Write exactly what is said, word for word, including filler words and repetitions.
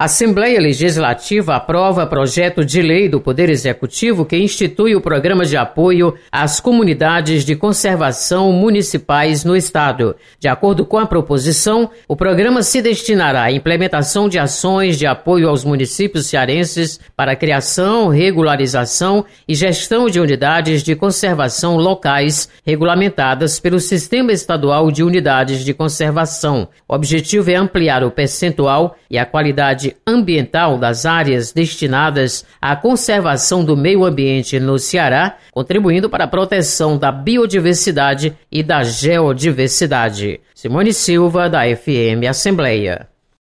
A Assembleia Legislativa aprova projeto de lei do Poder Executivo que institui o Programa de Apoio às Comunidades de Conservação Municipais no Estado. De acordo com a proposição, o programa se destinará à implementação de ações de apoio aos municípios cearenses para a criação, regularização e gestão de unidades de conservação locais regulamentadas pelo Sistema Estadual de Unidades de Conservação. O objetivo é ampliar o percentual e a qualidade ambiental das áreas destinadas à conservação do meio ambiente no Ceará, contribuindo para a proteção da biodiversidade e da geodiversidade. Simone Silva, da F M Assembleia.